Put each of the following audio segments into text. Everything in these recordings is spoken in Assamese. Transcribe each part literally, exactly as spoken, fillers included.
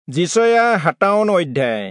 যিচয়া সাতাৱন্ন অধ্যায়।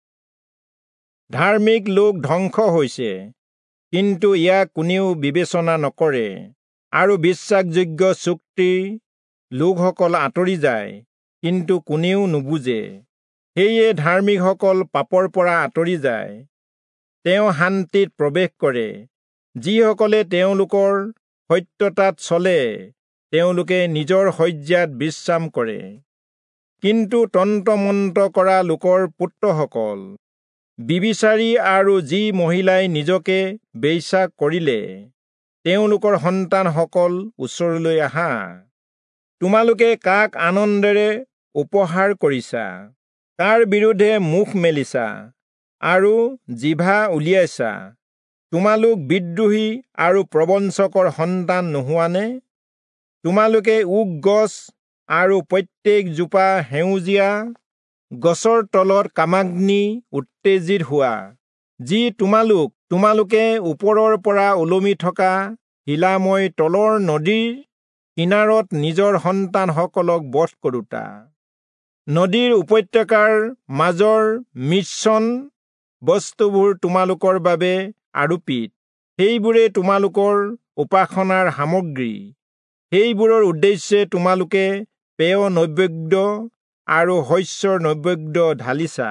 ধাৰ্মিক লোক ধ্বংস হৈছে, কিন্তু ইয়াক কোনেও বিবেচনা নকৰে, আৰু বিশ্বাসযোগ্য চুক্তিৰ লোকসকল আঁতৰি যায়, কিন্তু কোনেও নুবুজে। সেয়ে ধাৰ্মিকসকল পাপৰ পৰা আঁতৰি যায়, তেওঁ শান্তিত প্ৰৱেশ কৰে। যিসকলে তেওঁলোকৰ সত্যতাত চলে, তেওঁলোকে নিজৰ শয্যাত বিশ্ৰাম কৰে। কিন্তু তন্ত্ৰমন্ত্ৰ কৰা লোকৰ পুত্ৰসকল, বিবিচাৰী আৰু যি মহিলাই নিজকে বেশ্যা কৰিলে, তেওঁলোকৰ সন্তানসকল ওচৰলৈ আহা। তোমালোকে কাক আনন্দেৰে উপহাৰ কৰিছা, কাৰ বিৰুদ্ধে মুখ মেলিছা আৰু জিভা উলিয়াইছা? তোমালোক বিদ্ৰোহী আৰু প্ৰবঞ্চকৰ সন্তান নোহোৱানে? তোমালোকে ওক গছ আৰু প্ৰত্যেক জোপা সেউজীয়া গছৰ তলত কামাগ্নি উত্তেজিত হোৱা, যি তোমালোক তোমালোকে ওপৰৰ পৰা ওলমি থকা শিলাময় তলৰ নদীৰ কিনাৰত নিজৰ সন্তানসকলক বধ কৰোতা। নদীৰ উপত্যকাৰ মাজৰ মিশ্ৰণ বস্তুবোৰ তোমালোকৰ বাবে আৰোপিত, সেইবোৰে তোমালোকৰ উপাসনাৰ সামগ্ৰী। সেইবোৰৰ উদ্দেশ্যে তোমালোকে পেয় নৈবেদ্য আৰু শস্যৰ নৈবেদ্য ঢালিছা।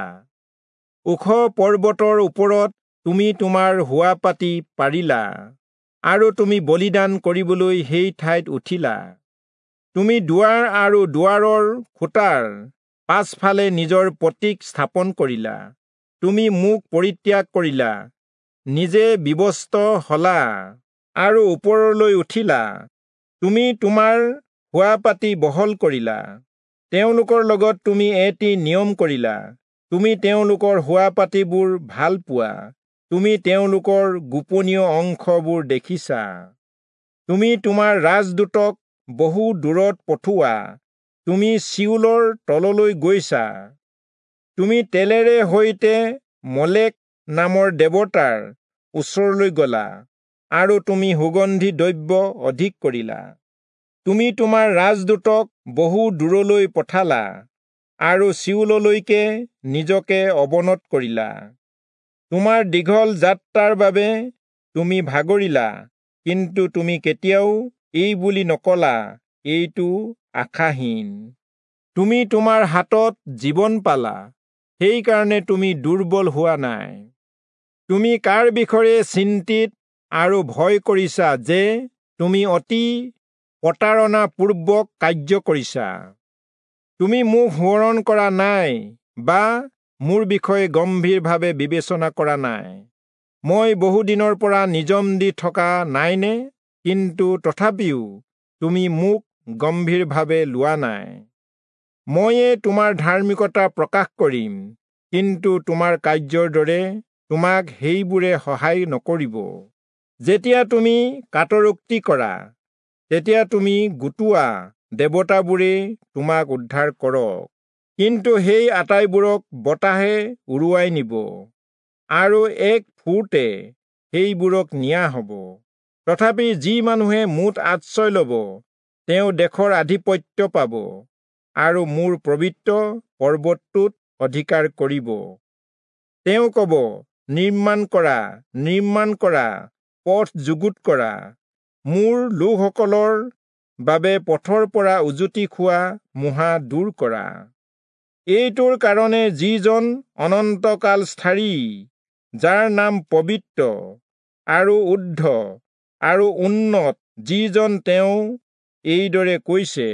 ওখ পৰ্বতৰ ওপৰত তুমি তোমাৰ শোৱা পাতি পাৰিলা, আৰু তুমি বলিদান কৰিবলৈ সেই ঠাইত উঠিলা। তুমি দুৱাৰ আৰু দুৱাৰৰ খুঁটাৰ পাছফালে নিজৰ প্ৰতীক স্থাপন কৰিলা। তুমি মোক পৰিত্যাগ কৰিলা, নিজে বিবস্ত্ৰ হলা আৰু ওপৰলৈ উঠিলা। তুমি তোমাৰ শোৱা পাতি বহল কৰিলা, তেওঁলোকৰ লগত তুমি এটি নিয়ম কৰিলা। তুমি তেওঁলোকৰ শোৱা পাতিবোৰ ভাল পোৱা, তুমি তেওঁলোকৰ গোপনীয় অংশবোৰ দেখিছা। তুমি তোমাৰ ৰাজদূতক বহু দূৰত পঠোৱা, তুমি চিউলৰ তললৈ গৈছা। তুমি তেলেৰে সৈতে মলেক নামৰ দেৱতাৰ ওচৰলৈ গলা, আৰু তুমি সুগন্ধি দ্ৰব্য অধিক কৰিলা। তুমি তোমাৰ ৰাজদূতক বহু দূৰলৈ পঠালা, আৰু চিউললৈকে নিজকে অৱনত কৰিলা। তোমাৰ দীঘল যাত্ৰাৰ বাবে তুমি ভাগৰিলা, কিন্তু তুমি কেতিয়াও এই বুলি নকলা, এইটো আশাহীন। তুমি তোমাৰ হাতত জীৱন পালা, সেইকাৰণে তুমি দুৰ্বল হোৱা নাই। তুমি কাৰ বিষয়ে চিন্তিত আৰু ভয় কৰিছা যে তুমি অতি প্ৰতাৰণাপূৰ্বক কাৰ্য কৰিছা? তুমি মোক সোঁৱৰণ কৰা নাই বা মোৰ বিষয়ে গম্ভীৰভাৱে বিবেচনা কৰা নাই? মই বহুদিনৰ পৰা নিযম দি থকা নাইনে? কিন্তু তথাপিও তুমি মোক গম্ভীৰভাৱে লোৱা নাই। ময়ে তোমাৰ ধাৰ্মিকতা প্ৰকাশ কৰিম, কিন্তু তোমাৰ কাৰ্যৰ দৰে তোমাক সেইবোৰে সহায় নকৰিব। যেতিয়া তুমি কাটৰোক্তি কৰা, তেতিয়া তুমি গোটোৱা দেৱতাবোৰে তোমাক উদ্ধাৰ কৰক, কিন্তু সেই আটাইবোৰক বতাহে উৰুৱাই নিব, আৰু এক ফুৰ্তে সেইবোৰক নিয়া হ'ব। তথাপি যি মানুহে মোত আশ্ৰয় ল'ব, তেওঁ দেশৰ আধিপত্য পাব, আৰু মোৰ পবিত্ৰ পৰ্বতটোত অধিকাৰ কৰিব। তেওঁ ক'ব, নিৰ্মাণ কৰা, নিৰ্মাণ কৰা, পথ যুগুত কৰা, মোৰ লোকসকলৰ বাবে পথৰ পৰা উজুতি খোৱা মোহা দূৰ কৰা। এইটোৰ কাৰণে যিজন অনন্তকাল স্থায়ী, যাৰ নাম পবিত্ৰ আৰু উদ্ধ আৰু উন্নত, যিজন তেওঁ এইদৰে কৈছে,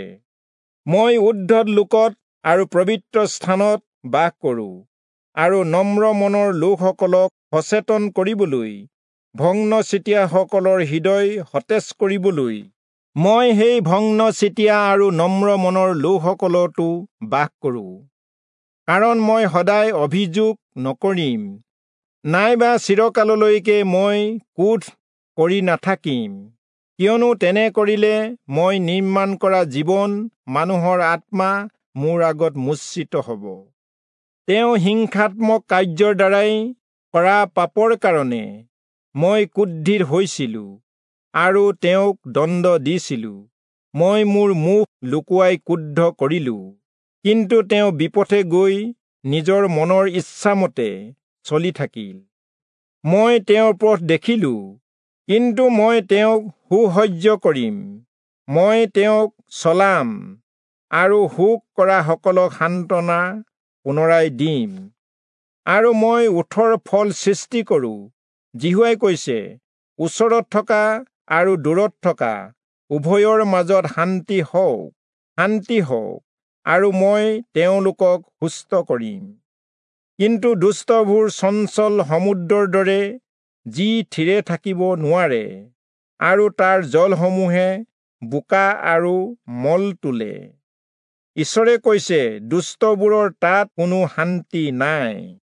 মই উদ্ধত লোকত আৰু পবিত্ৰ স্থানত বাস কৰোঁ, আৰু নম্ৰ মনৰ লোকসকলক সচেতন কৰিবলৈ, ভগ্নচিতীয়াসকলৰ হৃদয় সতেজ কৰিবলৈ। মই সেই ভগ্নচিতীয়া আৰু নম্ৰ মনৰ লোকসকলতো বাস কৰোঁ। কাৰণ মই সদায় অভিযোগ নকৰিম, নাইবা চিৰকাললৈকে মই ক্ৰোধ কৰি নাথাকিম, কিয়নো তেনে কৰিলে মই নিৰ্মাণ কৰা জীৱন মানুহৰ আত্মা মোৰ আগত মূৰ্ছিত হ'ব। তেওঁ হিংসাত্মক কাৰ্যৰ দ্বাৰাই কৰা পাপৰ কাৰণে মই ক্ৰোধিত হৈছিলোঁ আৰু তেওঁক দণ্ড দিছিলোঁ। মই মোৰ মুখ লুকুৱাই ক্ৰুদ্ধ কৰিলোঁ। কিন্তু তেওঁ বিপথে গৈ নিজৰ মনৰ ইচ্ছামতে চলি থাকিল। মই তেওঁৰ পথ দেখিলো, কিন্তু মই তেওঁক সুসহ্য কৰিম। মই তেওঁক চলাম আৰু শোক কৰাসকলক সান্তনা পুনৰাই দিম। আৰু মই ওঠৰ ফল সৃষ্টি কৰোঁ। জিহুৱাই কৈছে, ওচৰত থকা আৰু দূৰত থকা উভয়ৰ মাজত শান্তি হওক, শান্তি হওক, আৰু মই তেওঁলোকক সুস্থ কৰিম। কিন্তু দুষ্টবোৰ চঞ্চল সমুদ্ৰৰ দৰে, যি থিৰে থাকিব নোৱাৰে, আৰু তাৰ জলসমূহে বোকা আৰু মল তোলে। ঈশ্বৰে কৈছে, দুষ্টবোৰৰ তাত কোনো শান্তি নাই।